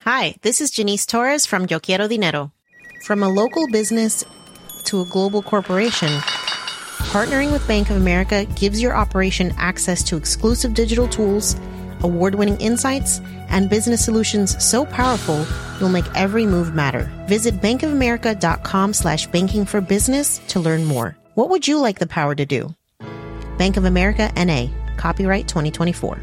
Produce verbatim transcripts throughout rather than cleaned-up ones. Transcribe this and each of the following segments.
Hi, this is Janice Torres from Yo Quiero Dinero. From a local business to a global corporation, partnering with Bank of America gives your operation access to exclusive digital tools, award-winning insights, and business solutions so powerful you'll make every move matter. Visit bankofamerica.com slash banking for business to learn more. What would you like the power to do? Bank of America, N A. Copyright twenty twenty-four.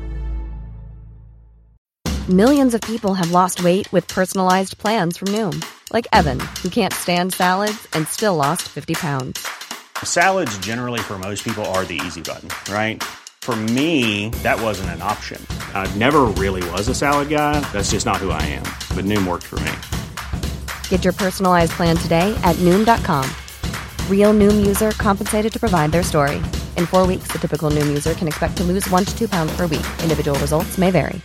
Millions of people have lost weight with personalized plans from Noom. Like Evan, who can't stand salads and still lost fifty pounds. Salads generally for most people are the easy button, right? For me, that wasn't an option. I never really was a salad guy. That's just not who I am. But Noom worked for me. Get your personalized plan today at Noom dot com. Real Noom user compensated to provide their story. In four weeks, the typical Noom user can expect to lose one to two pounds per week. Individual results may vary.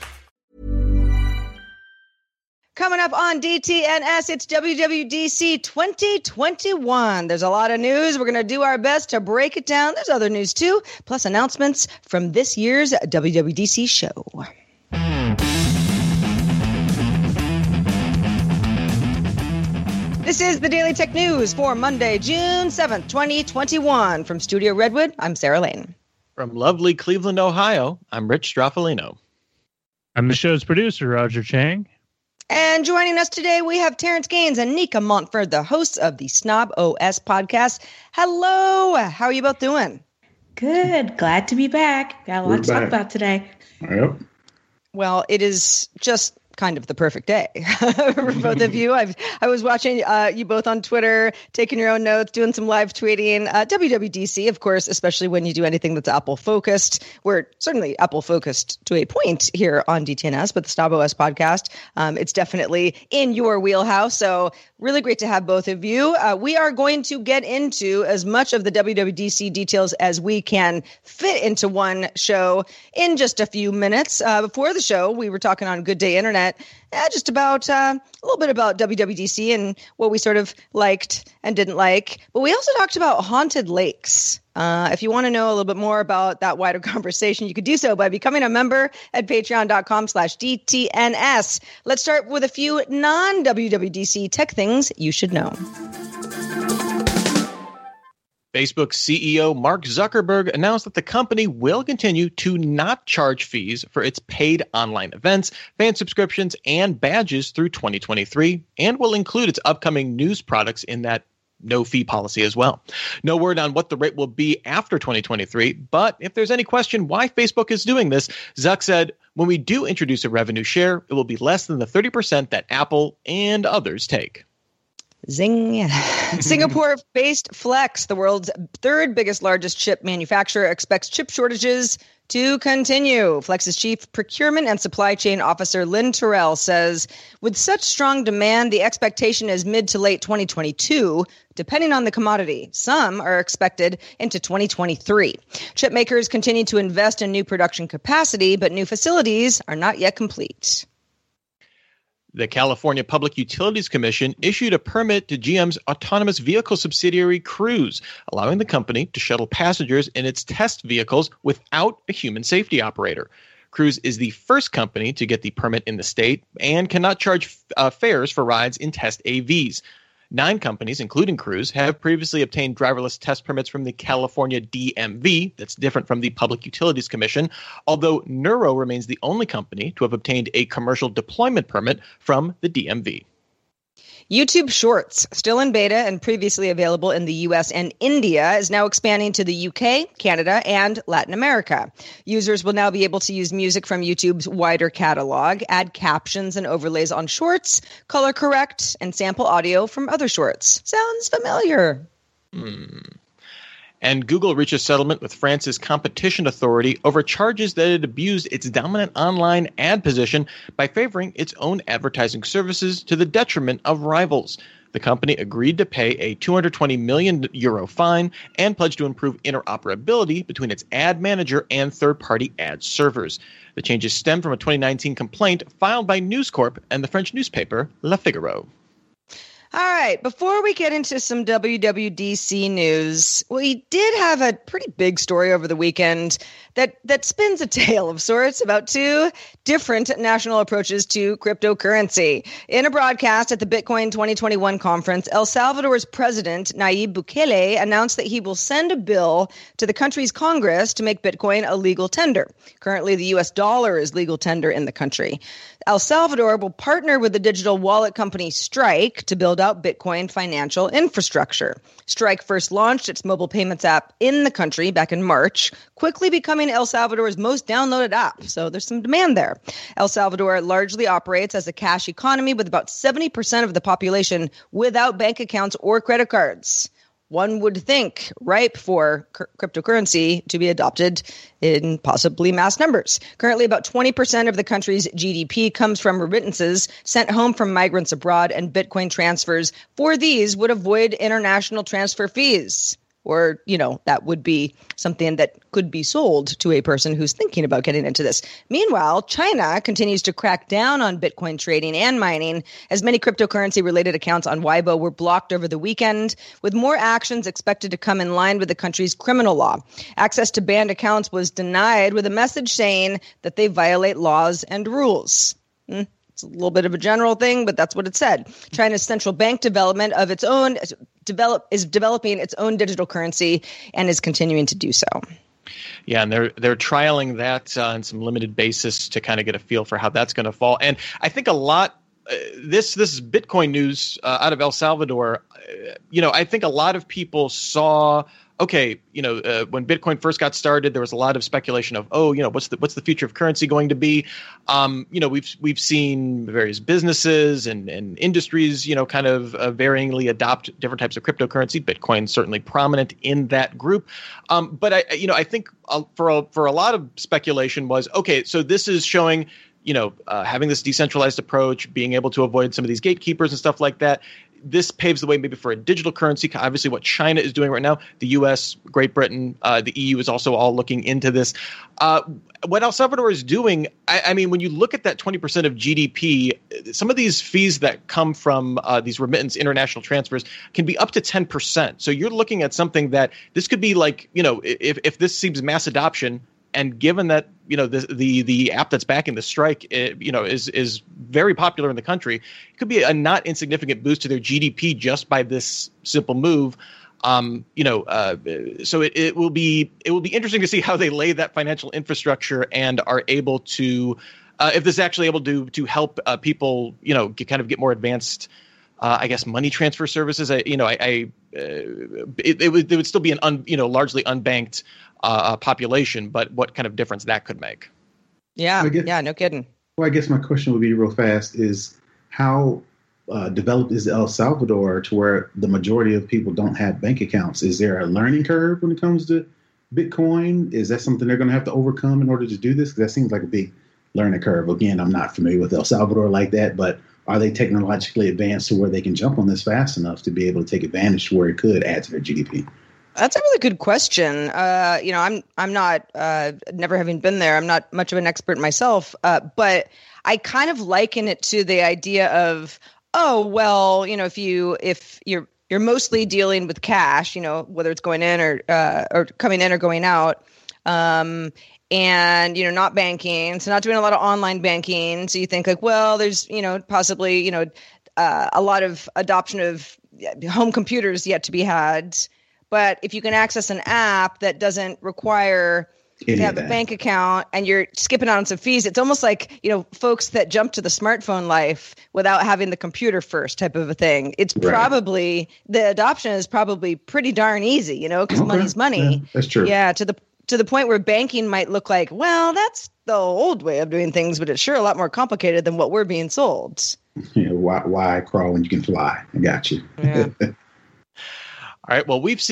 Coming up on D T N S, it's W W D C twenty twenty-one. There's a lot of news. We're going to do our best to break it down. There's other news, too, plus announcements from this year's W W D C show. This is the Daily Tech News for Monday, June seventh, twenty twenty-one. From Studio Redwood, I'm Sarah Lane. From lovely Cleveland, Ohio, I'm Rich Straffolino. I'm the show's producer, Roger Chang. And joining us today, we have Terrence Gaines and Nika Montford, the hosts of the Snob O S podcast. Hello. How are you both doing? Good. Glad to be back. Got a lot We're to talk back. about today. Yep. Well, it is just kind of the perfect day for both of you. I've I was watching uh, you both on Twitter, taking your own notes, doing some live tweeting. Uh, W W D C, of course, especially when you do anything that's Apple focused. We're certainly Apple focused to a point here on D T N S, but the Snob O S podcast, um, it's definitely in your wheelhouse. So really great to have both of you. Uh, we are going to get into as much of the W W D C details as we can fit into one show in just a few minutes. Uh, before the show, we were talking on Good Day Internet, uh, just about uh, a little bit about W W D C and what we sort of liked and didn't like. But we also talked about haunted lakes. Uh, if you want to know a little bit more about that wider conversation, you could do so by becoming a member at patreon.com slash DTNS. Let's start with a few non-W W D C tech things you should know. Facebook C E O Mark Zuckerberg announced that the company will continue to not charge fees for its paid online events, fan subscriptions, and badges through twenty twenty-three, and will include its upcoming news products in that no-fee policy as well. No word on what the rate will be after twenty twenty-three, but if there's any question why Facebook is doing this, Zuck said, when we do introduce a revenue share, it will be less than the thirty percent that Apple and others take. Zing. Singapore-based Flex, the world's third biggest, largest chip manufacturer, expects chip shortages to continue. Flex's chief procurement and supply chain officer, Lynn Terrell, says, with such strong demand, the expectation is mid to late twenty twenty-two, depending on the commodity. Some are expected into twenty twenty-three. Chip makers continue to invest in new production capacity, but new facilities are not yet complete. The California Public Utilities Commission issued a permit to G M's autonomous vehicle subsidiary Cruise, allowing the company to shuttle passengers in its test vehicles without a human safety operator. Cruise is the first company to get the permit in the state and cannot charge uh, fares for rides in test A Vs. Nine companies, including Cruise, have previously obtained driverless test permits from the California D M V. That's different from the Public Utilities Commission, although Nuro remains the only company to have obtained a commercial deployment permit from the D M V. YouTube Shorts, still in beta and previously available in the U S and India, is now expanding to the U K, Canada, and Latin America. Users will now be able to use music from YouTube's wider catalog, add captions and overlays on shorts, color correct, and sample audio from other shorts. Sounds familiar. Hmm. And Google reached a settlement with France's competition authority over charges that it abused its dominant online ad position by favoring its own advertising services to the detriment of rivals. The company agreed to pay a two hundred twenty million euro fine and pledged to improve interoperability between its ad manager and third-party ad servers. The changes stem from a twenty nineteen complaint filed by News Corp and the French newspaper Le Figaro. All right. Before we get into some W W D C news, we did have a pretty big story over the weekend that, that spins a tale of sorts about two different national approaches to cryptocurrency. In a broadcast at the Bitcoin twenty twenty-one conference, El Salvador's president, Nayib Bukele, announced that he will send a bill to the country's Congress to make Bitcoin a legal tender. Currently, the U S dollar is legal tender in the country. El Salvador will partner with the digital wallet company Strike to build out Bitcoin financial infrastructure. Strike first launched its mobile payments app in the country back in March, quickly becoming El Salvador's most downloaded app. So there's some demand there. El Salvador largely operates as a cash economy with about seventy percent of the population without bank accounts or credit cards. One would think ripe for c- cryptocurrency to be adopted in possibly mass numbers. Currently, about twenty percent of the country's G D P comes from remittances sent home from migrants abroad, and Bitcoin transfers for these would avoid international transfer fees. Or, you know, that would be something that could be sold to a person who's thinking about getting into this. Meanwhile, China continues to crack down on Bitcoin trading and mining, as many cryptocurrency-related accounts on Weibo were blocked over the weekend, with more actions expected to come in line with the country's criminal law. Access to banned accounts was denied with a message saying that they violate laws and rules. Hmm. It's a little bit of a general thing, but that's what it said. China's central bank development of its own develop is developing its own digital currency and is continuing to do so. Yeah, and they're they're trialing that uh, on some limited basis to kind of get a feel for how that's going to fall. And I think a lot uh, this this is Bitcoin news uh, out of El Salvador. Uh, you know, I think a lot of people saw. Okay, you know, uh, when Bitcoin first got started, there was a lot of speculation of, oh, you know, what's the what's the future of currency going to be? Um, you know, we've we've seen various businesses and, and industries, you know, kind of uh, varyingly adopt different types of cryptocurrency. Bitcoin certainly prominent in that group. Um, but I, you know, I think uh, for a, for a lot of speculation was, okay, so this is showing, you know, uh, having this decentralized approach, being able to avoid some of these gatekeepers and stuff like that. This paves the way maybe for a digital currency. Obviously, what China is doing right now, the U S, Great Britain, uh, the E U is also all looking into this. Uh, what El Salvador is doing, I, I mean, when you look at that twenty percent of G D P, some of these fees that come from uh, these remittance international transfers can be up to ten percent. So you're looking at something that this could be like, you know, if, if this seems mass adoption, and given that, you know, the the the app that's backing the Strike, it, you know, is is very popular in the country, it could be a not insignificant boost to their G D P just by this simple move. Um, you know, uh, so it, it will be it will be interesting to see how they lay that financial infrastructure and are able to, uh, if this is actually able to to help uh, people, you know, get, kind of get more advanced. Uh, I guess money transfer services. I, you know, I, I uh, it, it would it would still be an un, you know largely unbanked Uh, population, but what kind of difference that could make? Yeah, guess, yeah, no kidding. Well, I guess my question would be real fast is how uh, developed is El Salvador to where the majority of people don't have bank accounts? Is there a learning curve when it comes to Bitcoin? Is that something they're going to have to overcome in order to do this? Because that seems like a big learning curve. Again, I'm not familiar with El Salvador like that, but are they technologically advanced to where they can jump on this fast enough to be able to take advantage to where it could add to their G D P? That's a really good question. Uh, you know, I'm I'm not uh, never having been there. I'm not much of an expert myself, uh, but I kind of liken it to the idea of, oh well, you know, if you if you're you're mostly dealing with cash, you know, whether it's going in or uh, or coming in or going out, um, and you know, not banking, so not doing a lot of online banking. So you think like, well, there's you know possibly you know uh, a lot of adoption of home computers yet to be had. But if you can access an app that doesn't require you to have a bank account and you're skipping out on some fees, it's almost like, you know, folks that jump to the smartphone life without having the computer first type of a thing. It's right. probably the adoption is probably pretty darn easy, you know, because okay. money's money. Yeah, that's true. Yeah. To the to the point where banking might look like, well, that's the old way of doing things, but it's sure a lot more complicated than what we're being sold. Yeah, why, why crawl when you can fly? I got you. Yeah. All right. Well, we've seen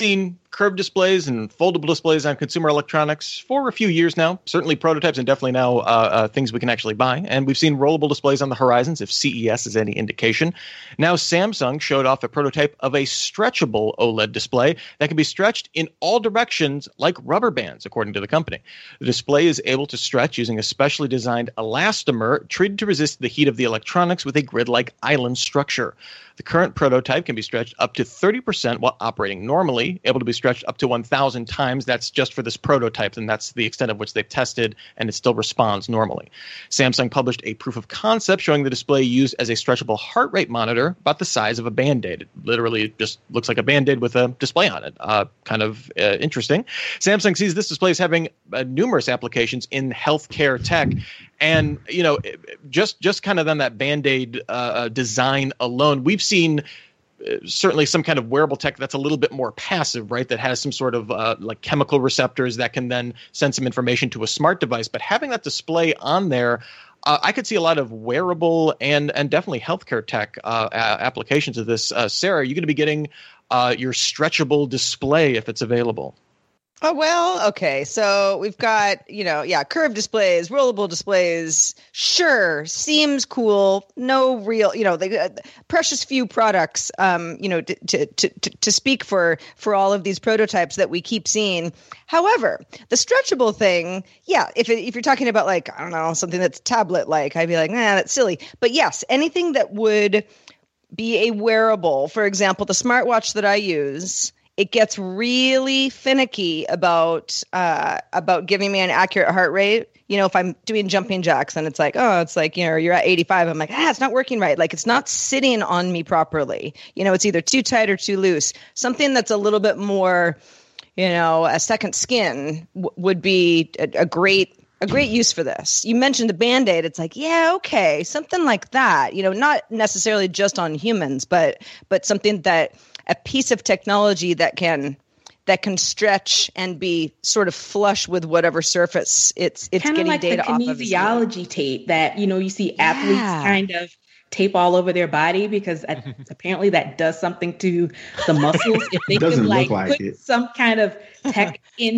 curved displays and foldable displays on consumer electronics for a few years now. Certainly prototypes and definitely now uh, uh, things we can actually buy. And we've seen rollable displays on the horizons, if C E S is any indication. Now Samsung showed off a prototype of a stretchable OLED display that can be stretched in all directions like rubber bands, according to the company. The display is able to stretch using a specially designed elastomer treated to resist the heat of the electronics with a grid-like island structure. The current prototype can be stretched up to thirty percent while operating normally, able to be stretched up to one thousand times. That's just for this prototype, and that's the extent of which they've tested, and it still responds normally. Samsung published a proof of concept showing the display used as a stretchable heart rate monitor about the size of a Band-Aid. It literally just looks like a Band-Aid with a display on it. Uh, kind of uh, interesting. Samsung sees this display as having uh, numerous applications in healthcare tech. And, you know, just just kind of on that Band-Aid uh, design alone, we've seen uh, certainly some kind of wearable tech that's a little bit more passive, right? That has some sort of uh, like chemical receptors that can then send some information to a smart device. But having that display on there, uh, I could see a lot of wearable and and definitely healthcare tech uh, a- applications of this. Uh, Sarah, you're going to be getting uh, your stretchable display if it's available. Oh, well, okay. So we've got, you know, yeah, curved displays, rollable displays. Sure. Seems cool. No real, you know, the uh, precious few products, um, you know, to, to, to, to speak for, for all of these prototypes that we keep seeing. However, the stretchable thing, yeah, if it, if you're talking about like, I don't know, something that's tablet-like, I'd be like, nah, that's silly. But yes, anything that would be a wearable, for example, the smartwatch that I use, it gets really finicky about uh, about giving me an accurate heart rate. You know, if I'm doing jumping jacks and it's like, oh, it's like, you know, you're at eighty-five. I'm like, ah, it's not working right. Like, it's not sitting on me properly. You know, it's either too tight or too loose. Something that's a little bit more, you know, a second skin w- would be a, a great a great use for this. You mentioned the Band-Aid. It's like, yeah, okay, something like that. You know, not necessarily just on humans, but but something that a piece of technology that can that can stretch and be sort of flush with whatever surface it's it's kind getting of like data the off of. kinesiology tape that, you know, you see athletes Yeah. kind of tape all over their body because apparently that does something to the muscles. If they Doesn't could like, look like put it. some kind of tech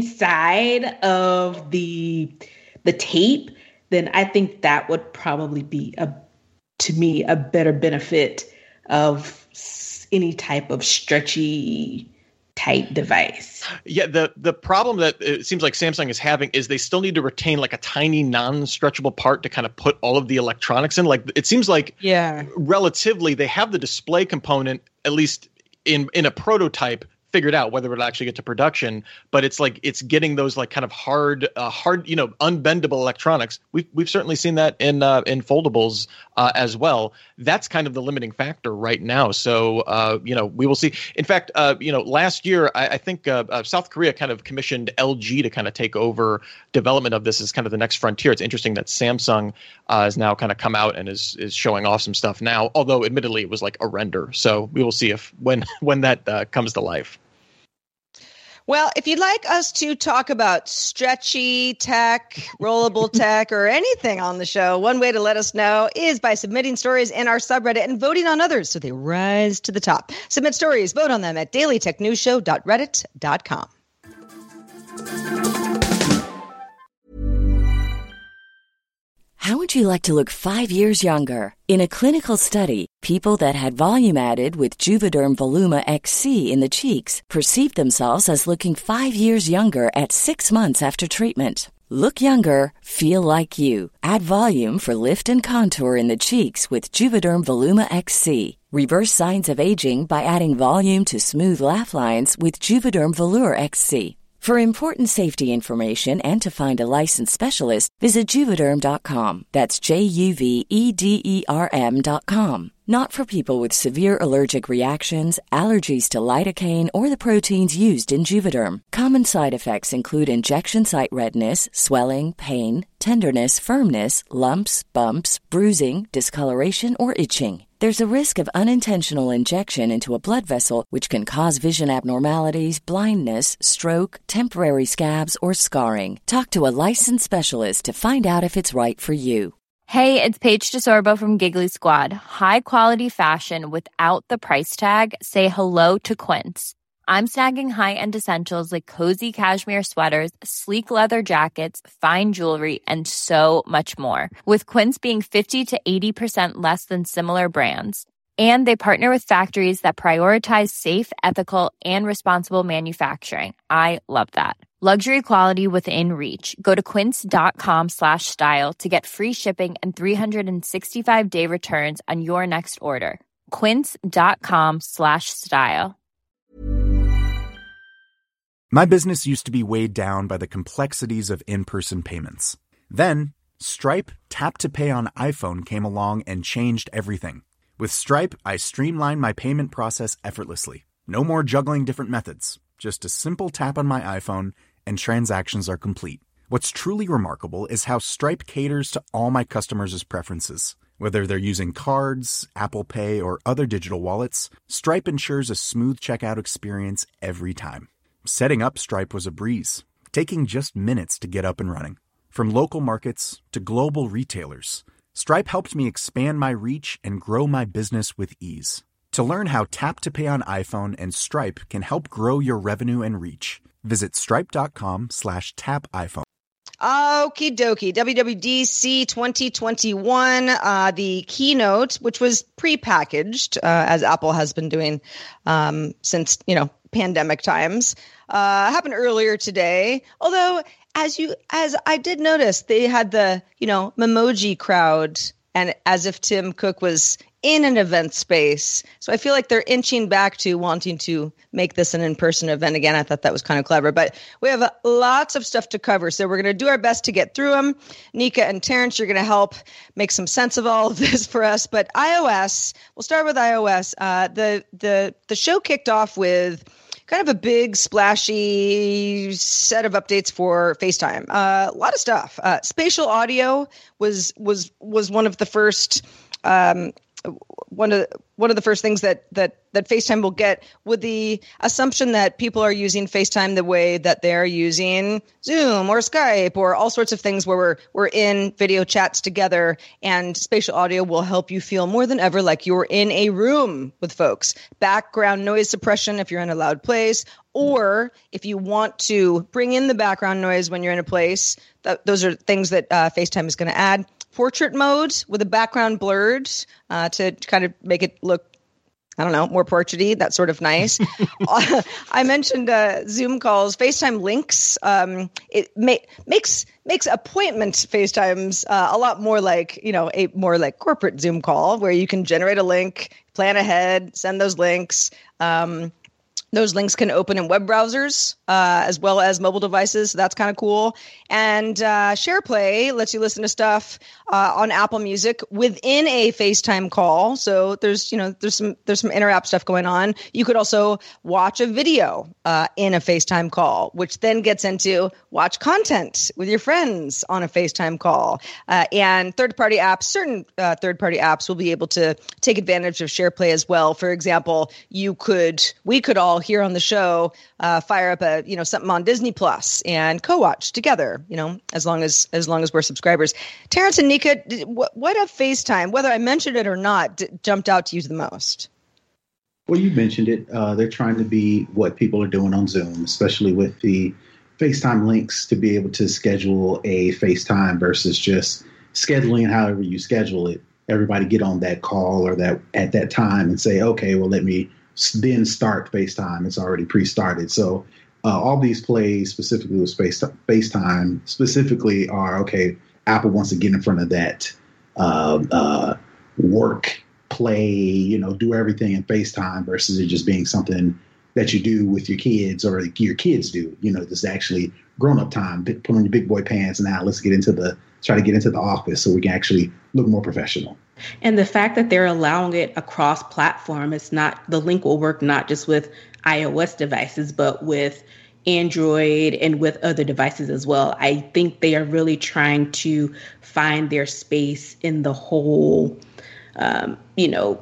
inside of the the tape, then I think that would probably be a to me a better benefit of s- any type of stretchy type device. Yeah, the the problem that it seems like Samsung is having is they still need to retain like a tiny non-stretchable part to kind of put all of the electronics in. Like, it seems like Yeah. relatively they have the display component, at least in in a prototype, figured out, whether it'll actually get to production. But it's like it's getting those like kind of hard, uh, hard, you know, unbendable electronics. We've we've certainly seen that in uh, in foldables uh, as well. That's kind of the limiting factor right now. So uh, you know, we will see. In fact, uh, you know, last year I, I think uh, uh, South Korea kind of commissioned L G to kind of take over development of this as kind of the next frontier. It's interesting that Samsung uh, has now kind of come out and is is showing off some stuff now. Although admittedly it was like a render. So we will see if when when that uh, comes to life. Well, if you'd like us to talk about stretchy tech, rollable tech, or anything on the show, one way to let us know is by submitting stories in our subreddit and voting on others so they rise to the top. Submit stories, vote on them at daily tech news show dot reddit dot com. How would you like to look five years younger? In a clinical study, people that had volume added with Juvederm Voluma X C in the cheeks perceived themselves as looking five years younger at six months after treatment. Look younger, feel like you. Add volume for lift and contour in the cheeks with Juvederm Voluma X C. Reverse signs of aging by adding volume to smooth laugh lines with Juvederm Volure X C. For important safety information and to find a licensed specialist, visit Juvederm dot com. That's J U V E D E R M dot com. Not for people with severe allergic reactions, allergies to lidocaine, or the proteins used in Juvederm. Common side effects include injection site redness, swelling, pain, tenderness, firmness, lumps, bumps, bruising, discoloration, or itching. There's a risk of unintentional injection into a blood vessel, which can cause vision abnormalities, blindness, stroke, temporary scabs, or scarring. Talk to a licensed specialist to find out if it's right for you. Hey, it's Paige DeSorbo from Giggly Squad. High quality fashion without the price tag. Say hello to Quince. I'm snagging high-end essentials like cozy cashmere sweaters, sleek leather jackets, fine jewelry, and so much more. With Quince being fifty to eighty percent less than similar brands. And they partner with factories that prioritize safe, ethical, and responsible manufacturing. I love that. Luxury quality within reach. Go to quince.com slash style to get free shipping and three sixty-five day returns on your next order. Quince.com slash style. My business used to be weighed down by the complexities of in-person payments. Then, Stripe Tap to Pay on iPhone came along and changed everything. With Stripe, I streamlined my payment process effortlessly. No more juggling different methods. Just a simple tap on my iPhone and transactions are complete. What's truly remarkable is how Stripe caters to all my customers' preferences. Whether they're using cards, Apple Pay, or other digital wallets, Stripe ensures a smooth checkout experience every time. Setting up Stripe was a breeze, taking just minutes to get up and running. From local markets to global retailers, Stripe helped me expand my reach and grow my business with ease. To learn how Tap to Pay on iPhone and Stripe can help grow your revenue and reach, visit stripe.com slash tap iPhone. Okie dokie. W W D C twenty twenty-one, uh, the keynote, which was prepackaged, uh, as Apple has been doing um, since, you know, pandemic times, uh, happened earlier today. Although, as you, as I did notice, they had the, you know, Memoji crowd, and as if Tim Cook was in an event space. So I feel like they're inching back to wanting to make this an in-person event again. I thought that was kind of clever, but we have uh, lots of stuff to cover. So we're going to do our best to get through them. Nika and Terrence, you're going to help make some sense of all of this for us. But iOS, we'll start with iOS. Uh, the, the, the show kicked off with kind of a big, splashy set of updates for FaceTime. Uh, a lot of stuff. Uh, spatial audio was was was one of the first um, one of one of the first things that that that FaceTime will get, with the assumption that people are using FaceTime the way that they're using Zoom or Skype or all sorts of things where we're we're in video chats together, and spatial audio will help you feel more than ever like you're in a room with folks. Background noise suppression if you're in a loud place, or if you want to bring in the background noise when you're in a place, that, those are things that uh, FaceTime is going to add. Portrait mode with the background blurred uh, to kind of make it look, I don't know, more portraity. That's sort of nice. uh, I mentioned uh, Zoom calls, FaceTime links. Um, it ma- makes makes appointment FaceTimes uh, a lot more like, you know, a more like corporate Zoom call where you can generate a link, plan ahead, send those links. Um, Those links can open in web browsers uh, as well as mobile devices. So that's kind of cool. And uh, SharePlay lets you listen to stuff uh, on Apple Music within a FaceTime call. So there's, you know, there's some there's some inter-app stuff going on. You could also watch a video uh, in a FaceTime call, which then gets into watch content with your friends on a FaceTime call. Uh, and third-party apps, certain uh, third-party apps will be able to take advantage of SharePlay as well. For example, you could, we could all here on the show, uh, fire up a, you know, something on Disney Plus and co-watch together, you know, as long as, as long as we're subscribers. Terrence and Nika, did, what, what of FaceTime, whether I mentioned it or not, d- jumped out to you the most? Well, you mentioned it. Uh, they're trying to be what people are doing on Zoom, especially with the FaceTime links to be able to schedule a FaceTime versus just scheduling however you schedule it. Everybody get on that call or that at that time and say, okay, well, let me then start FaceTime. It's already pre-started. So uh, all these plays specifically with space, FaceTime specifically are, okay, Apple wants to get in front of that uh, uh, work, play, you know, do everything in FaceTime versus it just being something that you do with your kids or your kids do. You know, this is actually grown-up time. Put on your big boy pants and now let's get into the, try to get into the office so we can actually look more professional. And the fact that they're allowing it across platform, it's not, the link will work not just with iOS devices, but with Android and with other devices as well. I think they are really trying to find their space in the whole, um, you know,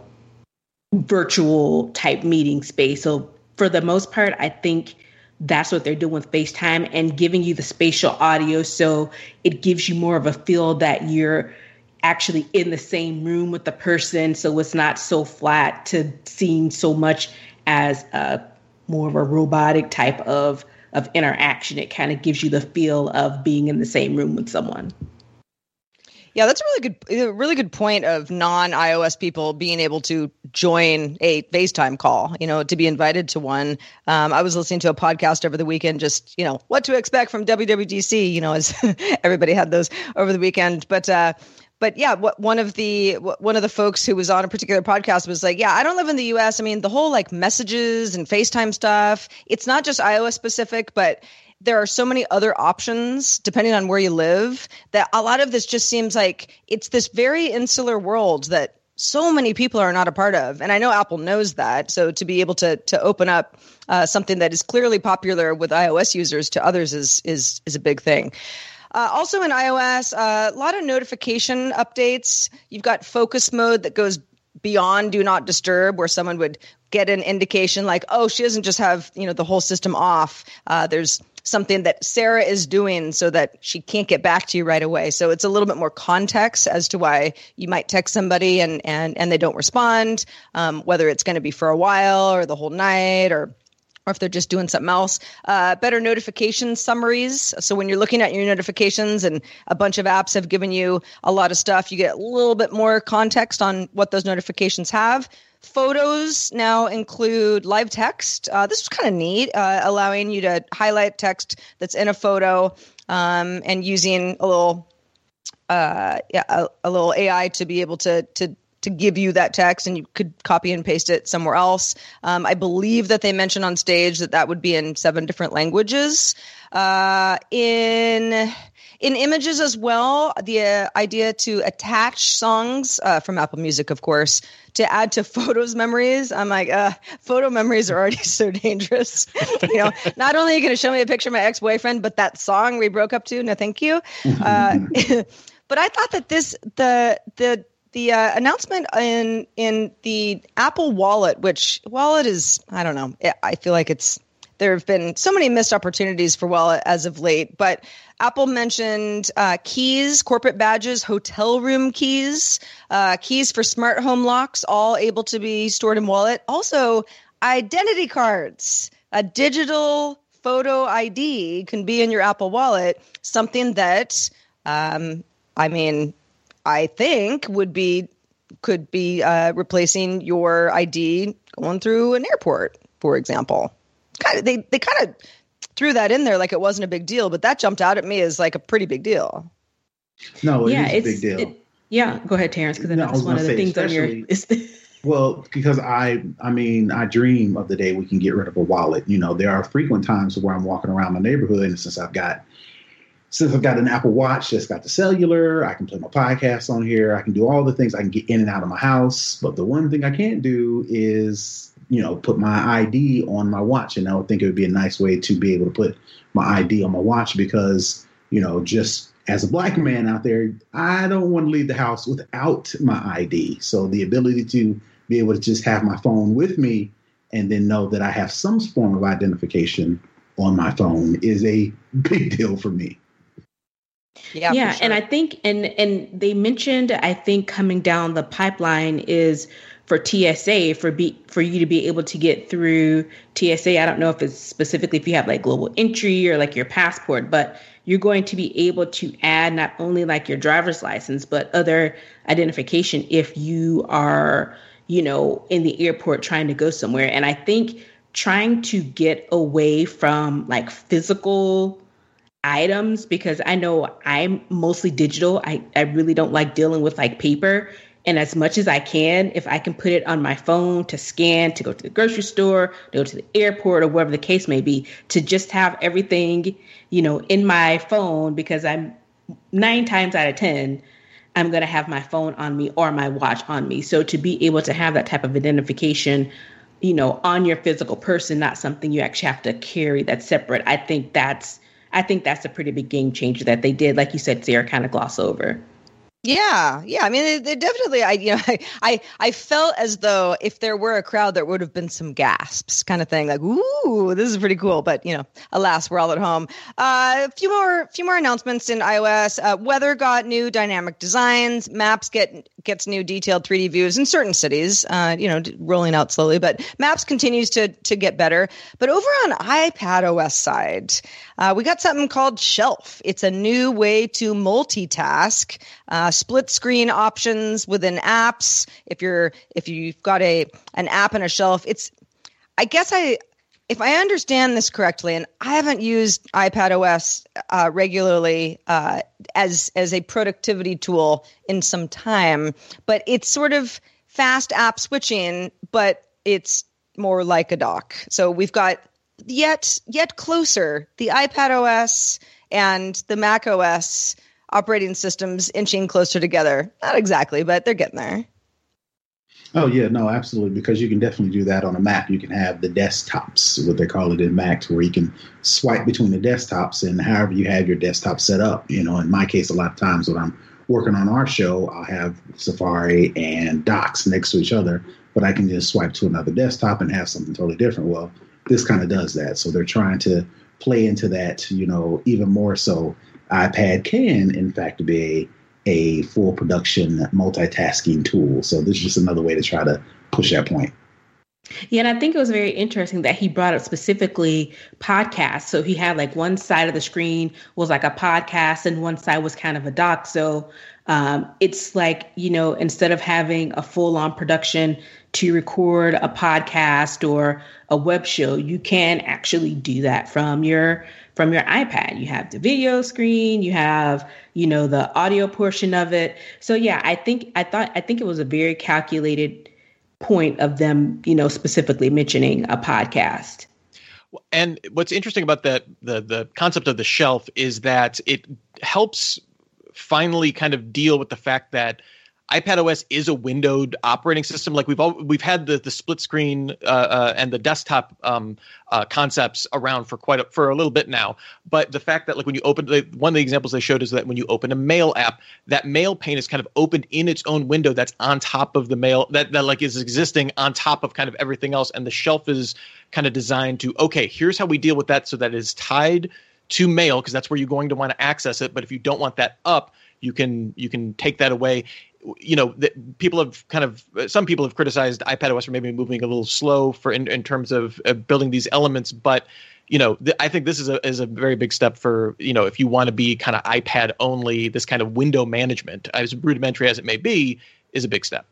virtual type meeting space. So for the most part, I think that's what they're doing with FaceTime and giving you the spatial audio. So it gives you more of a feel that you're actually in the same room with the person. So it's not so flat to seem so much as a more of a robotic type of, of interaction. It kind of gives you the feel of being in the same room with someone. Yeah, that's a really good, a really good point of non-iOS people being able to join a FaceTime call, you know, to be invited to one. Um, I was listening to a podcast over the weekend, just, you know, what to expect from W W D C, you know, as everybody had those over the weekend. But, uh, but yeah, what, one of the, one of the folks who was on a particular podcast was like, yeah, I don't live in the U S. I mean, the whole like messages and FaceTime stuff, it's not just iOS specific, but there are so many other options depending on where you live that a lot of this just seems like it's this very insular world that so many people are not a part of. And I know Apple knows that. So to be able to to open up uh, something that is clearly popular with iOS users to others is is is a big thing. Uh, also in iOS, uh, a lot of notification updates. You've got focus mode that goes beyond do not disturb, where someone would get an indication like, oh, she doesn't just have, you know, the whole system off. Uh, there's something that Sarah is doing so that she can't get back to you right away. So it's a little bit more context as to why you might text somebody and and and they don't respond, um, whether it's going to be for a while or the whole night, or or if they're just doing something else. Uh, better notification summaries. So when you're looking at your notifications and a bunch of apps have given you a lot of stuff, you get a little bit more context on what those notifications have. Photos now include live text. Uh, this was kind of neat, uh, allowing you to highlight text that's in a photo, um, and using a little, uh, yeah, a, a little A I to be able to to to give you that text, and you could copy and paste it somewhere else. Um, I believe that they mentioned on stage that that would be in seven different languages. Uh, in In images as well, the uh, idea to attach songs uh, from Apple Music, of course, to add to photos memories. I'm like, uh, photo memories are already so dangerous. You know, not only are you going to show me a picture of my ex-boyfriend, but that song we broke up to, no thank you. Uh, but I thought that this, the, the, the uh, announcement in, in the Apple Wallet, which Wallet is, I don't know, I feel like it's, there have been so many missed opportunities for Wallet as of late, but Apple mentioned uh, keys, corporate badges, hotel room keys, uh, keys for smart home locks, all able to be stored in Wallet. Also, identity cards. A digital photo I D can be in your Apple Wallet, something that, um, I mean, I think would be could be uh, replacing your I D going through an airport, for example. Kind of, they they kind of threw that in there like it wasn't a big deal, but that jumped out at me as like a pretty big deal. No, it yeah, is a big deal. It, yeah, go ahead, Terrence, because no, that's one of the things on your list. Well, because I, I mean, I dream of the day we can get rid of a wallet. You know, there are frequent times where I'm walking around my neighborhood, and since I've got, since I've got an Apple Watch that's got the cellular, I can play my podcast on here. I can do all the things. I can get in and out of my house. But the one thing I can't do is, you know, put my I D on my watch. And I would think it would be a nice way to be able to put my I D on my watch because, you know, just as a black man out there, I don't want to leave the house without my I D. So the ability to be able to just have my phone with me and then know that I have some form of identification on my phone is a big deal for me. Yeah, yeah, sure. And I think, and and they mentioned, I think coming down the pipeline is for T S A, for be for you to be able to get through T S A. I don't know if it's specifically if you have like global entry or like your passport, but you're going to be able to add not only like your driver's license, but other identification if you are, you know, in the airport trying to go somewhere. And I think trying to get away from like physical items, because I know I'm mostly digital. I, I really don't like dealing with like paper. And as much as I can, if I can put it on my phone to scan, to go to the grocery store, to go to the airport or whatever the case may be, to just have everything, you know, in my phone, because I'm nine times out of ten, I'm going to have my phone on me or my watch on me. So to be able to have that type of identification, you know, on your physical person, not something you actually have to carry that's separate. I think that's, I think that's a pretty big game changer that they did, like you said, Sarah, kind of gloss over. Yeah, yeah. I mean, they, they definitely. I, you know, I, I, I felt as though if there were a crowd, there would have been some gasps, kind of thing. Like, "Ooh, this is pretty cool." But you know, alas, we're all at home. Uh, a few more, few more announcements in iOS. Uh, weather got new dynamic designs. Maps get gets new detailed three D views in certain cities. Uh, you know, rolling out slowly, but Maps continues to to get better. But over on iPadOS side, uh, we got something called Shelf. It's a new way to multitask. Uh, split screen options within apps. If you're if you've got a an app and a shelf, it's I guess I if I understand this correctly, and I haven't used iPadOS uh, regularly uh, as as a productivity tool in some time, but it's sort of fast app switching, but it's more like a dock. So we've got yet yet closer the iPadOS and the macOS operating systems inching closer together. Not exactly, but they're getting there. Oh, yeah, no, absolutely, because you can definitely do that on a Mac. You can have the desktops, what they call it in Macs, where you can swipe between the desktops and however you have your desktop set up. You know, in my case, a lot of times when I'm working on our show, I'll have Safari and Docs next to each other, but I can just swipe to another desktop and have something totally different. Well, this kind of does that. So they're trying to play into that, you know, even more so. iPad can, in fact, be a, a full production multitasking tool. So this is just another way to try to push that point. Yeah, and I think it was very interesting that he brought up specifically podcasts. So he had like one side of the screen was like a podcast and one side was kind of a doc. So um, it's like, you know, instead of having a full on production to record a podcast or a web show, you can actually do that from your from your iPad. You have the video screen, you have, you know, the audio portion of it. So yeah, I think I thought I think it was a very calculated point of them, you know, specifically mentioning a podcast. And what's interesting about that the the concept of the shelf is that it helps finally kind of deal with the fact that iPadOS is a windowed operating system. Like we've all, we've had the the split screen uh, uh, and the desktop um, uh, concepts around for quite a, for a little bit now. But the fact that like when you open the, one of the examples they showed is that when you open a Mail app, that Mail pane is kind of opened in its own window that's on top of the Mail that that like is existing on top of kind of everything else. And the shelf is kind of designed to, okay, here's how we deal with that so that it is tied to Mail because that's where you're going to want to access it. But if you don't want that up, you can you can take that away. You know, that people have kind of some people have criticized iPadOS for maybe moving a little slow for in, in terms of uh, building these elements. But, you know, th- I think this is a is a very big step for, you know, if you want to be kind of iPad only, this kind of window management, as rudimentary as it may be, is a big step.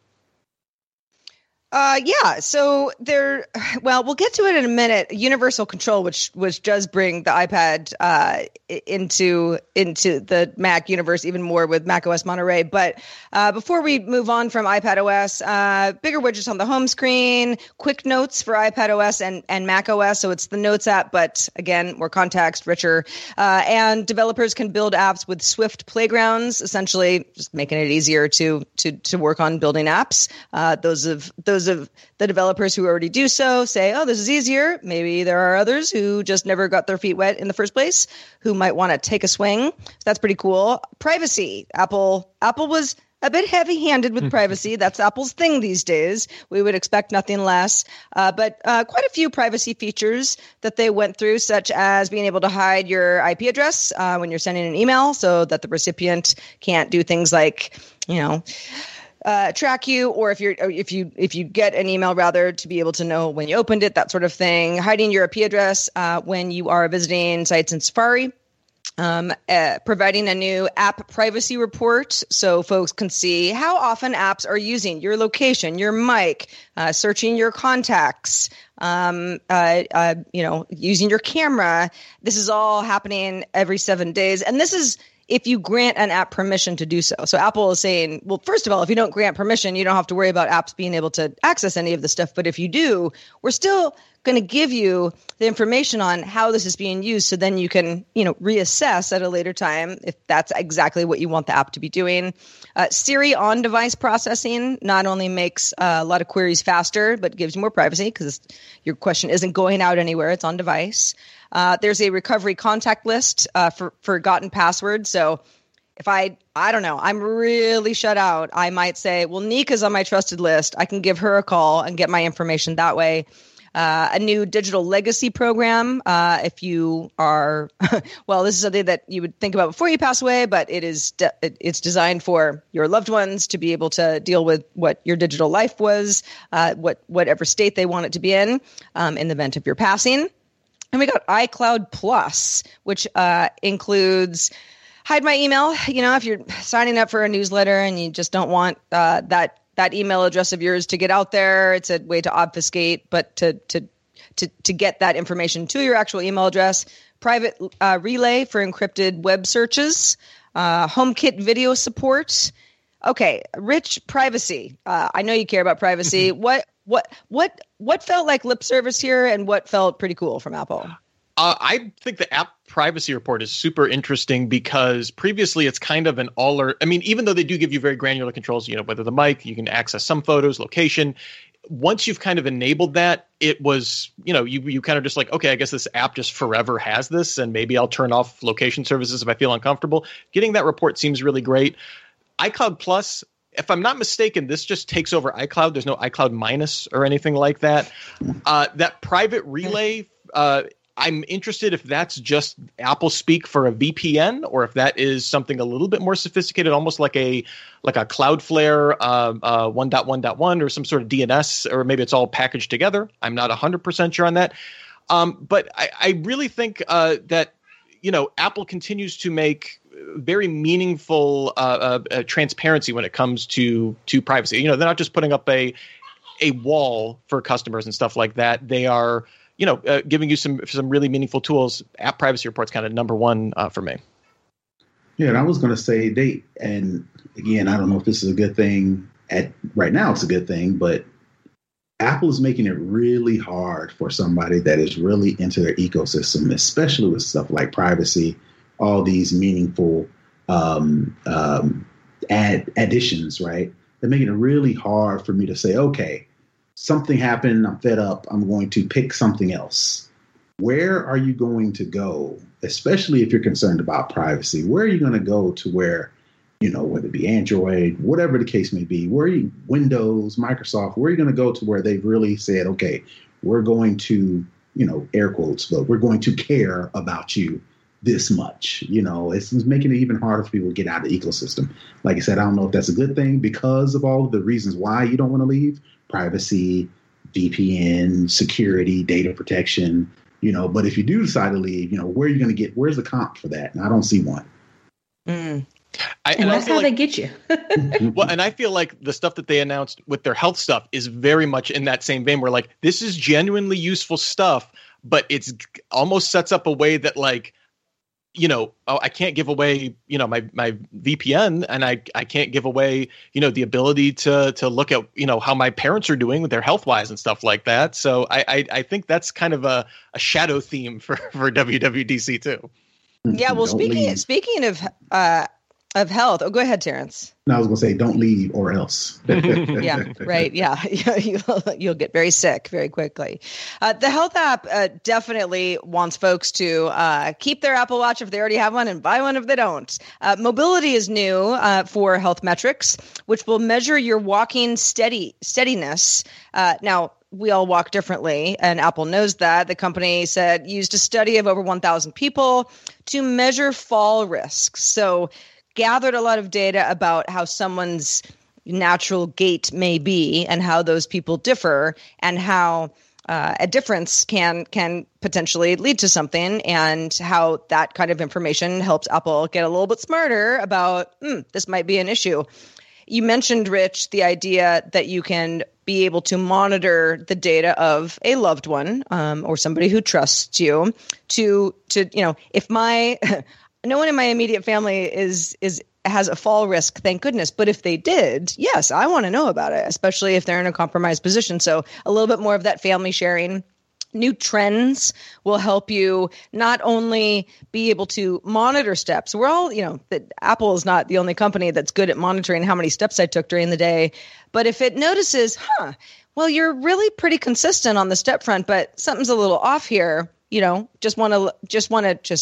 Uh, yeah. So there, well, we'll get to it in a minute. Universal Control, which which does bring the iPad uh, into into the Mac universe even more with macOS Monterey. But uh, before we move on from iPadOS, uh, bigger widgets on the home screen, quick notes for iPadOS and and macOS. So it's the Notes app, but again, more context, richer, uh, and developers can build apps with Swift playgrounds, essentially just making it easier to to to work on building apps. Uh, those of those of the developers who already do so say, oh, this is easier. Maybe there are others who just never got their feet wet in the first place who might want to take a swing. So that's pretty cool. Privacy. Apple Apple was a bit heavy-handed with privacy. That's Apple's thing these days. We would expect nothing less. Uh, but uh, quite a few privacy features that they went through, such as being able to hide your I P address uh, when you're sending an email so that the recipient can't do things like, you know, Uh, track you, or if you're if you if you get an email, rather, to be able to know when you opened it, that sort of thing. Hiding your I P address uh, when you are visiting sites in Safari. Um, uh, providing a new app privacy report so folks can see how often apps are using your location, your mic, uh, searching your contacts, um, uh, uh, you know, using your camera. This is all happening every seven days, and this is if you grant an app permission to do so. So Apple is saying, well, first of all, if you don't grant permission, you don't have to worry about apps being able to access any of the stuff. But if you do, we're still going to give you the information on how this is being used. So then you can, you know, reassess at a later time if that's exactly what you want the app to be doing. Uh, Siri on-device processing not only makes uh, a lot of queries faster, but gives you more privacy because your question isn't going out anywhere. It's on device. Uh, there's a recovery contact list uh, for forgotten passwords. So if I, I don't know, I'm really shut out, I might say, well, Nika's on my trusted list. I can give her a call and get my information that way. Uh, a new digital legacy program. Uh, if you are, well, this is something that you would think about before you pass away, but it is de- it's designed for your loved ones to be able to deal with what your digital life was, uh, what whatever state they want it to be in, um, in the event of your passing. And we got iCloud Plus, which uh, includes hide my email. You know, if you're signing up for a newsletter and you just don't want uh, that. that email address of yours to get out there. It's a way to obfuscate, but to to to to get that information to your actual email address. Private uh, relay for encrypted web searches. Uh, HomeKit video support. Okay, Rich, privacy. Uh, I know you care about privacy. what what what what felt like lip service here, and what felt pretty cool from Apple? Uh, I think the app privacy report is super interesting because previously it's kind of an all or I mean, even though they do give you very granular controls, you know, whether the mic, you can access some photos, location. Once you've kind of enabled that, it was, you know, you you kind of just like, okay, I guess this app just forever has this, and maybe I'll turn off location services if I feel uncomfortable. Getting that report seems really great. iCloud Plus, if I'm not mistaken, this just takes over iCloud. There's no iCloud minus or anything like that. Uh, that private relay, uh, I'm interested if that's just Apple speak for a V P N, or if that is something a little bit more sophisticated, almost like a like a Cloudflare uh, uh, one point one point one or some sort of D N S, or maybe it's all packaged together. I'm not one hundred percent sure on that. Um, but I, I really think uh, that, you know, Apple continues to make very meaningful uh, uh, uh, transparency when it comes to to privacy. You know, they're not just putting up a a wall for customers and stuff like that. They are, you know, uh, giving you some some really meaningful tools. App privacy report's kind of number one uh, for me. Yeah, and I was going to say they, and again, I don't know if this is a good thing. At right now, it's a good thing, but Apple is making it really hard for somebody that is really into their ecosystem, especially with stuff like privacy, all these meaningful um, um, ad additions, right? They're making it really hard for me to say, okay, something happened, I'm fed up, I'm going to pick something else. Where are you going to go, especially if you're concerned about privacy? Where are you going to go to where, you know, whether it be Android, whatever the case may be, where are you, Windows, Microsoft, where are you going to go to where they've really said, okay, we're going to, you know, air quotes, but we're going to care about you this much? You know, it's, it's making it even harder for people to get out of the ecosystem. Like I said, I don't know if that's a good thing because of all of the reasons why you don't want to leave. Privacy, V P N, security, data protection, you know, but if you do decide to leave, you know, where are you going to get, where's the comp for that? And I don't see one. Mm. I, and, and that's I feel how like, they get you. Well, and I feel like the stuff that they announced with their health stuff is very much in that same vein where like, this is genuinely useful stuff, but it's almost sets up a way that like, you know, oh, I can't give away, you know, my, my V P N, and I, I can't give away, you know, the ability to, to look at, you know, how my parents are doing with their health wise and stuff like that. So I, I, I think that's kind of a, a shadow theme for, for W W D C too. Yeah. Well, Don't speaking, leave. speaking of, uh, of health. Oh, go ahead, Terrence. No, I was going to say, don't leave or else. Yeah, right. Yeah, you'll, you'll get very sick very quickly. Uh, the health app uh, definitely wants folks to uh, keep their Apple Watch if they already have one and buy one if they don't. Uh, mobility is new uh, for health metrics, which will measure your walking steady steadiness. Uh, now, we all walk differently, and Apple knows that. The company said used a study of over one thousand people to measure fall risks. So gathered a lot of data about how someone's natural gait may be and how those people differ, and how uh, a difference can can potentially lead to something, and how that kind of information helps Apple get a little bit smarter about, hmm, this might be an issue. You mentioned, Rich, the idea that you can be able to monitor the data of a loved one um, or somebody who trusts you to, to, you know, if my, no one in my immediate family is, is, has a fall risk, thank goodness. But if they did, yes, I want to know about it, especially if they're in a compromised position. So a little bit more of that family sharing. New trends will help you not only be able to monitor steps. We're all, you know, that Apple is not the only company that's good at monitoring how many steps I took during the day. But if it notices, huh, well, you're really pretty consistent on the step front, but something's a little off here, you know, just want to just want to just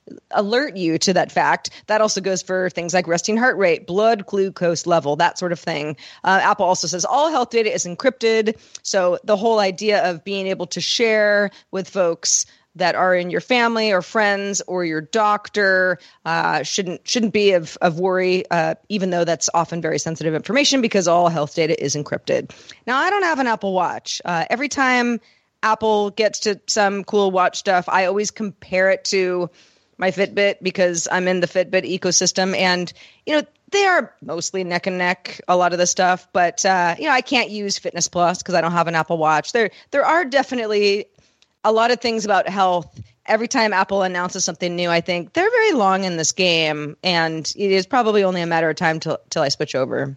alert you to that fact. That also goes for things like resting heart rate, blood glucose level, that sort of thing. Uh, Apple also says all health data is encrypted. So the whole idea of being able to share with folks that are in your family or friends or your doctor uh, shouldn't shouldn't be of, of worry, uh, even though that's often very sensitive information because all health data is encrypted. Now, I don't have an Apple Watch. Uh, every time Apple gets to some cool watch stuff, I always compare it to my Fitbit because I'm in the Fitbit ecosystem. And, you know, they are mostly neck and neck, a lot of the stuff. But, uh, you know, I can't use Fitness Plus because I don't have an Apple Watch. There, there are definitely a lot of things about health. Every time Apple announces something new, I think they're very long in this game, and it is probably only a matter of time till till I switch over.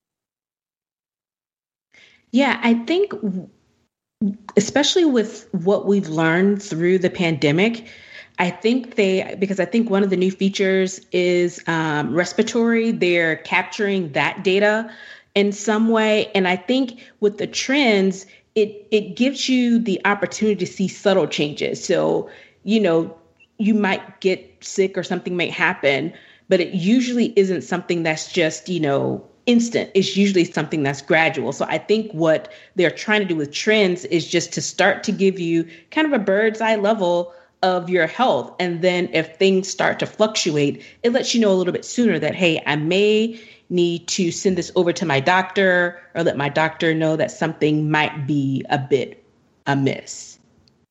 Yeah, I think especially with what we've learned through the pandemic, I think they, because I think one of the new features is um, respiratory. They're capturing that data in some way. And I think with the trends, It it gives you the opportunity to see subtle changes. So, you know, you might get sick or something might happen, but it usually isn't something that's just, you know, instant. It's usually something that's gradual. So I think what they're trying to do with trends is just to start to give you kind of a bird's eye level of your health. And then if things start to fluctuate, it lets you know a little bit sooner that, hey, I may need to send this over to my doctor or let my doctor know that something might be a bit amiss.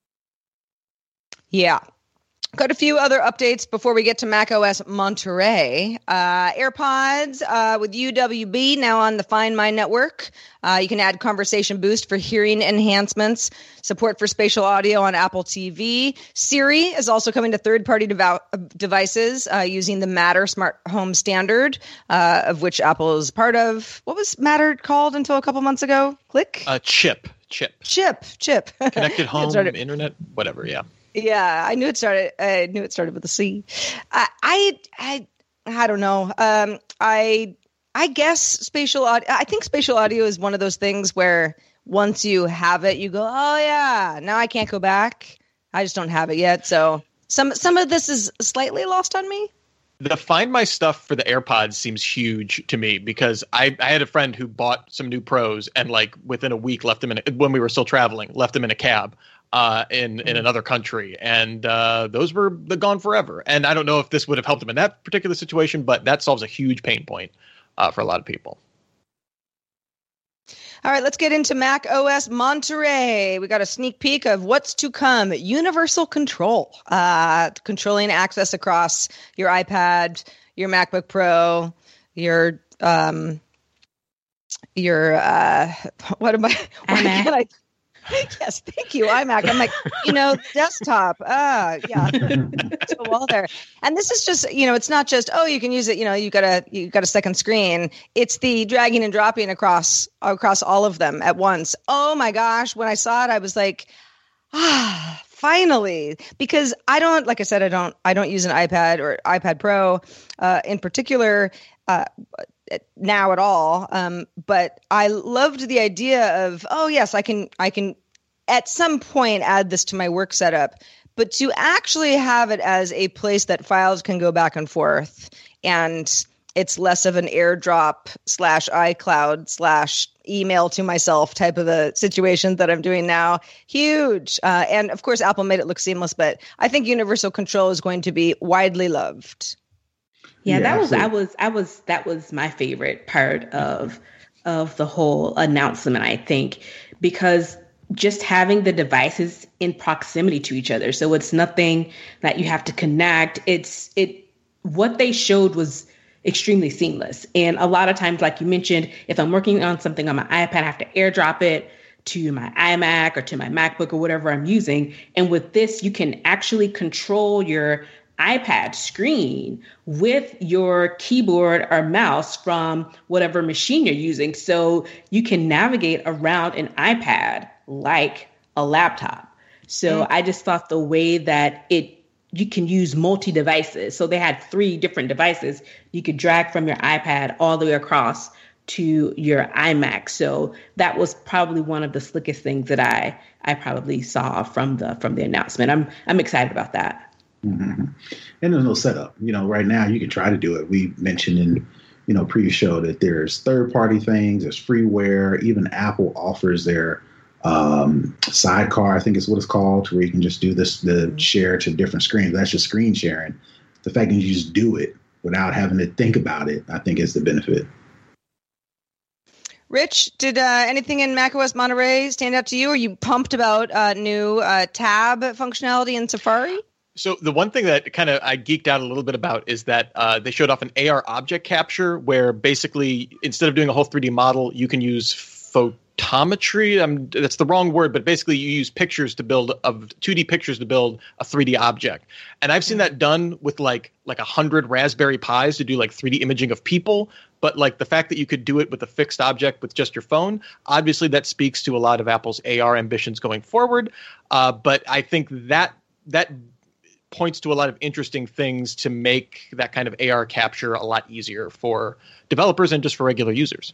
Yeah. Got a few other updates before we get to macOS Monterey. Uh, AirPods uh, with U W B now on the Find My network. Uh, you can add Conversation Boost for hearing enhancements, support for spatial audio on Apple T V. Siri is also coming to third-party dev- devices uh, using the Matter smart home standard, uh, of which Apple is part of. What was Matter called until a couple months ago? Click? Uh, chip. Chip. Chip. Chip. Connected home, internet, whatever, yeah. Yeah, I knew it started. I knew it started with a C. I, I, I, I don't know. Um, I, I guess spatial audio. I think spatial audio is one of those things where once you have it, you go, oh yeah, now I can't go back. I just don't have it yet. So some, some of this is slightly lost on me. The Find My stuff for the AirPods seems huge to me because I, I had a friend who bought some new Pros and like within a week left them in a, when we were still traveling, left them in a cab. Uh, in, in another country. And uh, those were gone forever. And I don't know if this would have helped them in that particular situation, but that solves a huge pain point uh, for a lot of people. All right, let's get into Mac O S Monterey. We got a sneak peek of what's to come. Universal control, uh, controlling access across your iPad, your MacBook Pro, your, um, your, uh, what am I, why can't I, yes, thank you, iMac. I'm like, you know, desktop. Ah, yeah, so well there. And this is just, you know, it's not just, oh, you can use it. You know, you got a you got a second screen. It's the dragging and dropping across across all of them at once. Oh my gosh, when I saw it, I was like, ah, finally, because I don't, like I said, I don't, I don't use an iPad or iPad Pro uh, in particular. Uh, now at all. Um, but I loved the idea of, oh yes, I can, I can at some point add this to my work setup, but to actually have it as a place that files can go back and forth and it's less of an AirDrop slash iCloud slash email to myself type of a situation that I'm doing now. Huge. Uh, and of course, Apple made it look seamless, but I think universal control is going to be widely loved. Yeah, yeah, that was, I was, I was, that was my favorite part of, of the whole announcement, I think, because just having the devices in proximity to each other. So it's nothing that you have to connect. It's, it, what they showed was extremely seamless. And a lot of times, like you mentioned, if I'm working on something on my iPad, I have to AirDrop it to my iMac or to my MacBook or whatever I'm using. And with this, you can actually control your iPad screen with your keyboard or mouse from whatever machine you're using. So you can navigate around an iPad like a laptop. So mm-hmm. I just thought the way that it, you can use multi-devices. So they had three different devices you could drag from your iPad all the way across to your iMac. So that was probably one of the slickest things that I, I probably saw from the, from the announcement. I'm, I'm excited about that. Mm-hmm. And there's no setup. You know, right now you can try to do it. We mentioned in, you know, previous show that there's third-party things, there's freeware. Even Apple offers their um, sidecar, I think is what it's called, where you can just do this, the share to different screens. That's just screen sharing. The fact that you just do it without having to think about it, I think is the benefit. Rich, did uh, anything in macOS Monterey stand out to you? Are you pumped about uh, new uh, tab functionality in Safari? So the one thing that kind of I geeked out a little bit about is that uh, they showed off an A R object capture where basically instead of doing a whole three D model, you can use photometry. Um, that's the wrong word, but basically you use pictures to build of two D pictures to build a three D object. And I've seen that done with like like a hundred Raspberry Pis to do like three D imaging of people. But like the fact that you could do it with a fixed object with just your phone, obviously that speaks to a lot of Apple's A R ambitions going forward. Uh, but I think that that points to a lot of interesting things to make that kind of A R capture a lot easier for developers and just for regular users.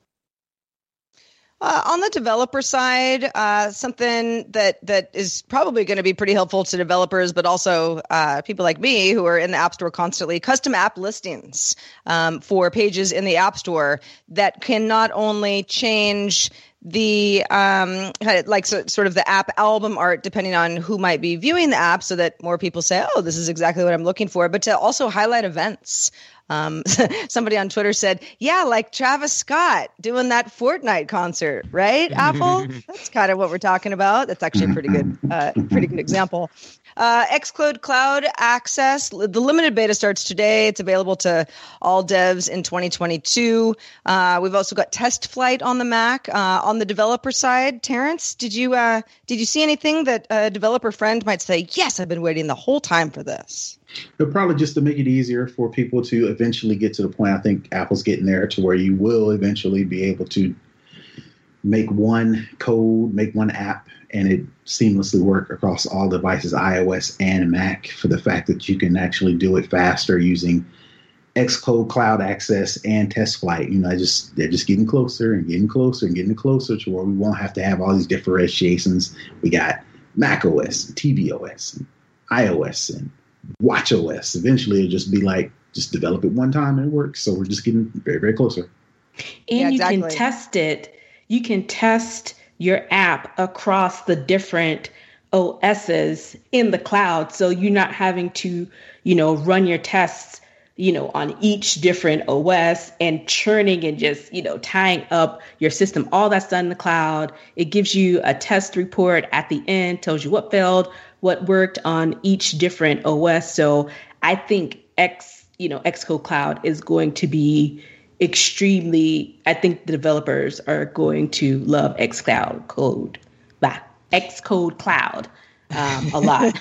Uh, on the developer side, uh, something that that is probably going to be pretty helpful to developers, but also uh, people like me who are in the App Store constantly, custom app listings um, for pages in the App Store that can not only change the um like so, sort of the app album art depending on who might be viewing the app so that more people say, oh, this is exactly what I'm looking for, but to also highlight events. Um, somebody on Twitter said, yeah, like Travis Scott doing that Fortnite concert, right? Apple, that's kind of what we're talking about. That's actually a pretty good, uh, pretty good example. Uh, Xcode Cloud Access, the limited beta starts today. It's available to all devs in twenty twenty-two. Uh, we've also got Test Flight on the Mac. Uh, on the developer side, Terrence, did you uh, did you see anything that a developer friend might say, yes, I've been waiting the whole time for this? But probably just to make it easier for people to eventually get to the point. I think Apple's getting there to where you will eventually be able to make one code, make one app, and it seamlessly work across all devices, iOS and Mac, for the fact that you can actually do it faster using Xcode Cloud Access and Test Flight. You know, just they're just getting closer and getting closer and getting closer to where we won't have to have all these differentiations. We got macOS, tvOS, and iOS, and watchOS. Eventually, it'll just be like, just develop it one time and it works. So we're just getting very, very closer. And yeah, you exactly. can test it. You can test your app across the different O Ss in the cloud. So you're not having to, you know, run your tests, you know, on each different O S and churning and just, you know, tying up your system. All that's done in the cloud. It gives you a test report at the end, tells you what failed, what worked on each different O S. So I think X, you know, Xcode Cloud is going to be extremely, I think the developers are going to love Xcloud code, bah, Xcode Cloud um, a lot.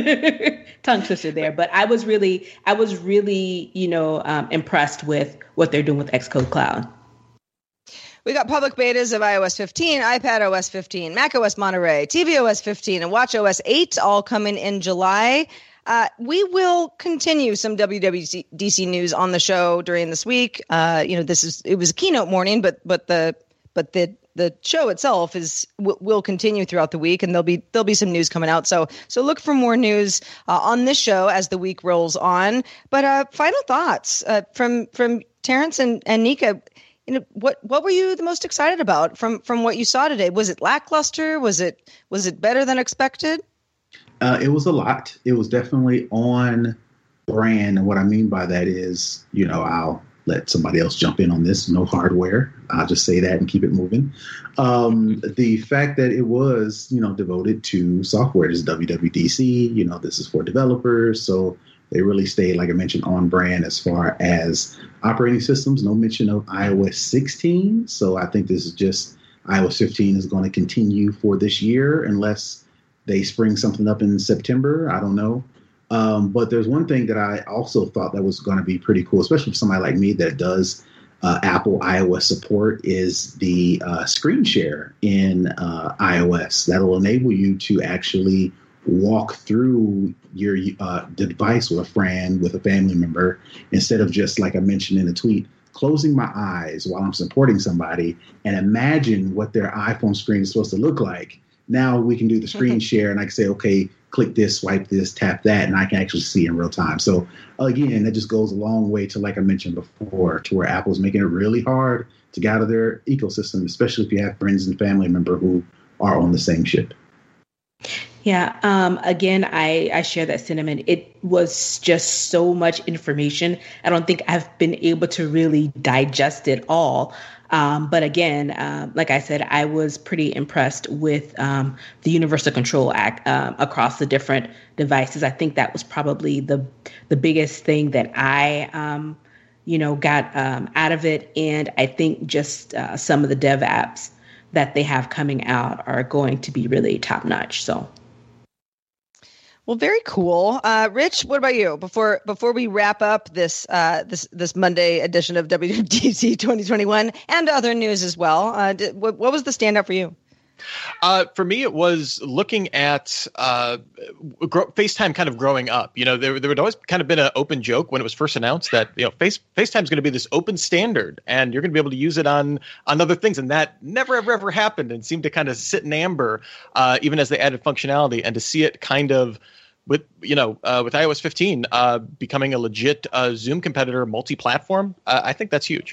Tongue twister there. But I was really, I was really, you know, um, impressed with what they're doing with Xcode Cloud. We got public betas of iOS fifteen, iPadOS fifteen, macOS Monterey, tvOS fifteen, and watchOS eight all coming in July. Uh, we will continue some W W D C news on the show during this week. Uh, you know, this is it was a keynote morning, but but the but the the show itself is w- will continue throughout the week, and there'll be there'll be some news coming out. So so look for more news uh, on this show as the week rolls on. But uh, final thoughts uh, from from Terrence and, and Nika. You know, what what were you the most excited about from from what you saw today? Was it lackluster? Was it was it better than expected? Uh, it was a lot. It was definitely on brand. And what I mean by that is, you know, I'll let somebody else jump in on this. No hardware. I'll just say that and keep it moving. Um, the fact that it was, you know, devoted to software. This is W W D C. You know, this is for developers. So they really stayed, like I mentioned, on brand as far as operating systems. No mention of iOS sixteen. So I think this is just iOS fifteen is going to continue for this year unless they spring something up in September. I don't know. Um, but there's one thing that I also thought that was going to be pretty cool, especially for somebody like me that does uh, Apple iOS support, is the uh, screen share in uh, iOS. That'll enable you to actually walk through your uh, device with a friend, with a family member, instead of just, like I mentioned in a tweet, closing my eyes while I'm supporting somebody and imagine what their iPhone screen is supposed to look like. Now we can do the screen share, and I can say, okay, click this, swipe this, tap that, and I can actually see in real time. So again, that just goes a long way to, like I mentioned before, to where Apple's making it really hard to get out of their ecosystem, especially if you have friends and family member who are on the same ship. Yeah. Um, again, I, I share that sentiment. It was just so much information. I don't think I've been able to really digest it all. Um, but again, uh, like I said, I was pretty impressed with um, the Universal Control Act um, across the different devices. I think that was probably the the biggest thing that I, um, you know, got um, out of it. And I think just uh, some of the dev apps that they have coming out are going to be really top notch. So. Well, very cool. Uh, Rich, what about you? Before before we wrap up this uh, this this Monday edition of W W D C twenty twenty-one and other news as well, uh, did, what, what was the standout for you? Uh, for me, it was looking at uh, gro- FaceTime kind of growing up. You know, there there had always kind of been an open joke when it was first announced that, you know, Face FaceTime is going to be this open standard and you're going to be able to use it on on other things. And that never, ever, ever happened and seemed to kind of sit in amber, uh, even as they added functionality. And to see it kind of with, you know, uh, with i O S fifteen uh, becoming a legit uh, Zoom competitor multi-platform, uh, I think that's huge.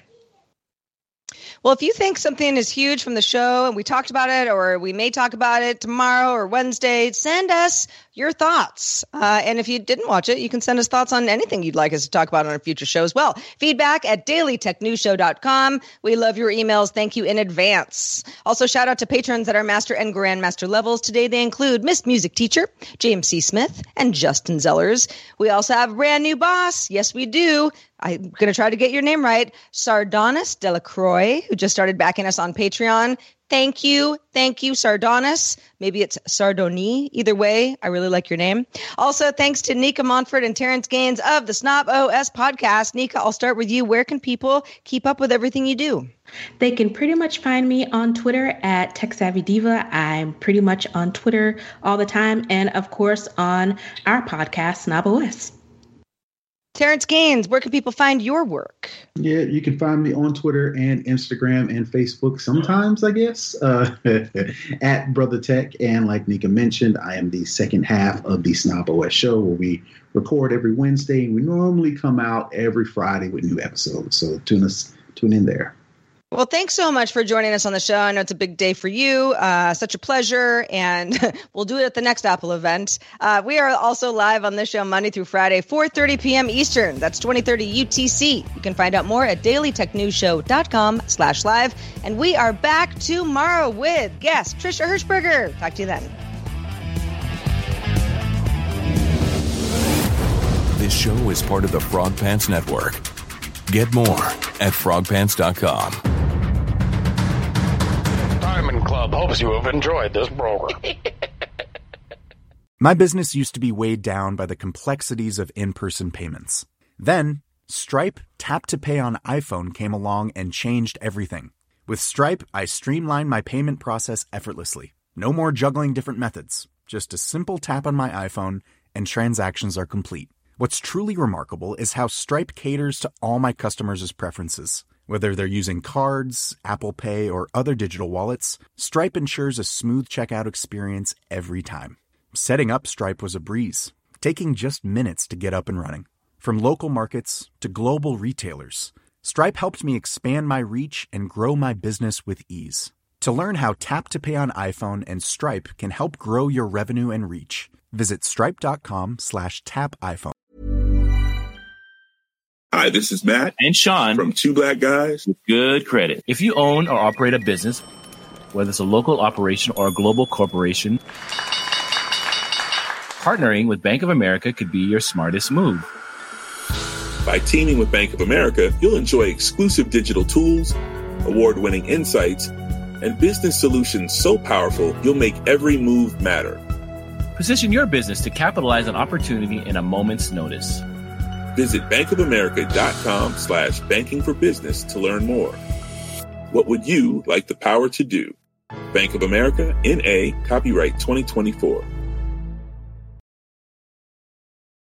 Well, if you think something is huge from the show and we talked about it, or we may talk about it tomorrow or Wednesday, send us your thoughts. Uh, and if you didn't watch it, you can send us thoughts on anything you'd like us to talk about on a future show as well. Feedback at daily tech news show dot com. We love your emails. Thank you in advance. Also, shout out to patrons at our master and grandmaster levels. Today, they include Miss Music Teacher, James C. Smith, and Justin Zellers. We also have a brand new boss. Yes, we do. I'm going to try to get your name right. Sardonis Delacroix, who just started backing us on Patreon. Thank you. Thank you, Sardonis. Maybe it's Sardoni. Either way, I really like your name. Also, thanks to Nika Montfort and Terrence Gaines of the Snob O S podcast. Nika, I'll start with you. Where can people keep up with everything you do? They can pretty much find me on Twitter at TechSavvyDiva. I'm pretty much on Twitter all the time. And of course, on our podcast, Snob O S. Terrence Gaines, where can people find your work? Yeah, you can find me on Twitter and Instagram and Facebook sometimes, I guess, uh, at Brother Tech. And like Nika mentioned, I am the second half of the Snob O S show, where we record every Wednesday. And we normally come out every Friday with new episodes. So tune us, tune in there. Well, thanks so much for joining us on the show. I know it's a big day for you. Uh, such a pleasure. And we'll do it at the next Apple event. Uh, we are also live on this show Monday through Friday, four thirty p.m. Eastern. That's twenty thirty U T C. You can find out more at daily tech news show dot com slash live. And we are back tomorrow with guest Trisha Hirschberger. Talk to you then. This show is part of the Frog Pants Network. Get more at frog pants dot com. Diamond Club hopes you have enjoyed this program. My business used to be weighed down by the complexities of in-person payments. Then, Stripe Tap to Pay on iPhone came along and changed everything. With Stripe, I streamlined my payment process effortlessly. No more juggling different methods. Just a simple tap on my iPhone and transactions are complete. What's truly remarkable is how Stripe caters to all my customers' preferences. Whether they're using cards, Apple Pay, or other digital wallets, Stripe ensures a smooth checkout experience every time. Setting up Stripe was a breeze, taking just minutes to get up and running. From local markets to global retailers, Stripe helped me expand my reach and grow my business with ease. To learn how Tap to Pay on iPhone and Stripe can help grow your revenue and reach, visit stripe.com slash tap iPhone. Hi, this is Matt and Sean from Two Black Guys with Good Credit. If you own or operate a business, whether it's a local operation or a global corporation, partnering with Bank of America could be your smartest move. By teaming with Bank of America, you'll enjoy exclusive digital tools, award-winning insights, and business solutions so powerful you'll make every move matter. Position your business to capitalize on opportunity in a moment's notice. Visit bankofamerica.com slash banking for business to learn more. What would you like the power to do? Bank of America, N A, copyright twenty twenty-four.